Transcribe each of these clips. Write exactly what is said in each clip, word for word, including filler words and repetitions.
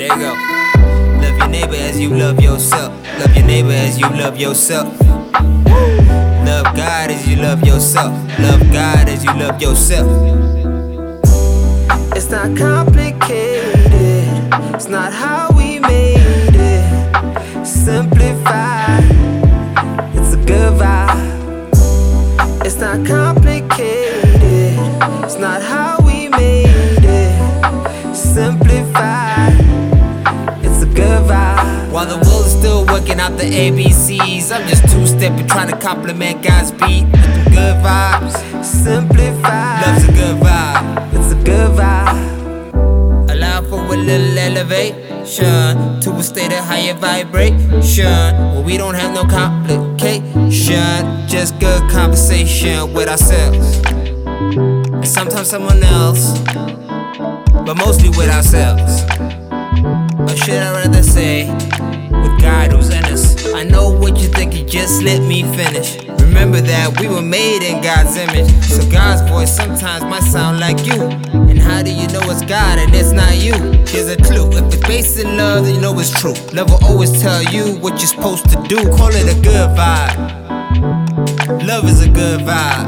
There you go. Love your neighbor as you love yourself. Love your neighbor as you love yourself. Love God as you love yourself. Love God as you love yourself. It's not complicated. It's not how we made it. Simplify. It's a good vibe. It's not complicated. It's not how we made it. Simplify. It's a good vibe. While the world is still working out the A B Cs, I'm just two-stepping trying to compliment God's beat with the good vibes. Simplify. Love's a good vibe. It's a good vibe. Allow for a little elevation to a state of higher vibration where we don't have no complication, just good conversation with ourselves and sometimes someone else, but mostly with ourselves. Or should I rather say, with God who's in us? I know what you're thinking, just let me finish. Remember that we were made in God's image, so God's voice sometimes might sound like you. And how do you know it's God and it's not you? Here's a clue: if it's based in love, then you know it's true. Love will always tell you what you're supposed to do. Call it a good vibe. Love is a good vibe.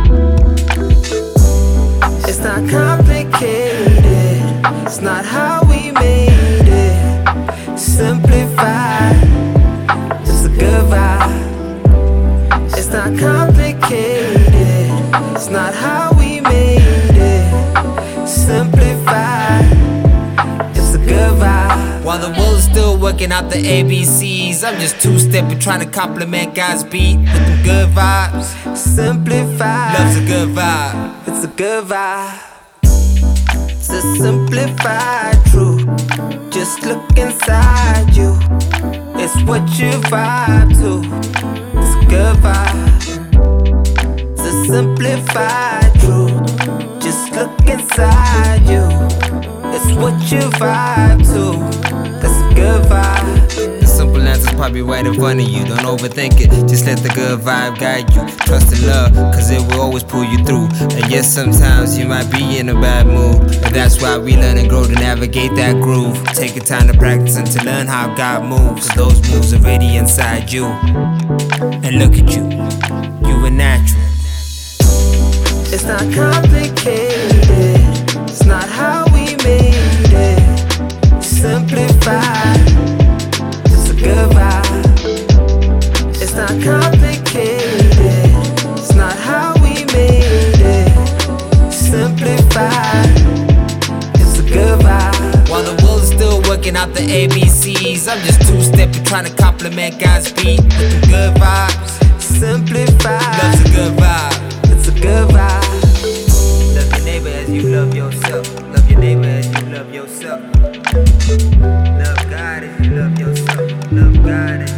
It's not complicated. It's not how we made it. Simplify. It's a good vibe. It's not complicated. It's not how we made it. Simplify. It's a good vibe. While the world is still working out the A B Cs, I'm just two-stepping trying to compliment God's beat with the good vibes. Simplify. Love's a good vibe. It's a good vibe. To simplify truth, just look inside you. It's what you vibe to. It's a good vibe. To simplify truth, just look inside you. It's what you vibe to. That's a good vibe. The simple answer's probably right in front of you. Don't overthink it, just let the good vibe guide you. Trust and love, cause it will always pull you through. And yes, sometimes you might be in a bad mood, but that's why we learn and grow to navigate that groove. Take your time to practice and to learn how God moves, cause those moves are already inside you. And look at you, you a natural. It's not complicated. It's not how we made it. Simplify. It's a good vibe. It's not complicated. It's not how we made it. Simplify. It's a good vibe. While the world is still working out the A B Cs, I'm just two-stepping trying to compliment God's beat with the good vibes. Simplify. Love's a good vibe. It's a good vibe. Love your neighbor as you love yourself. Love your neighbor as you love yourself. Love God as you love yourself. Love God as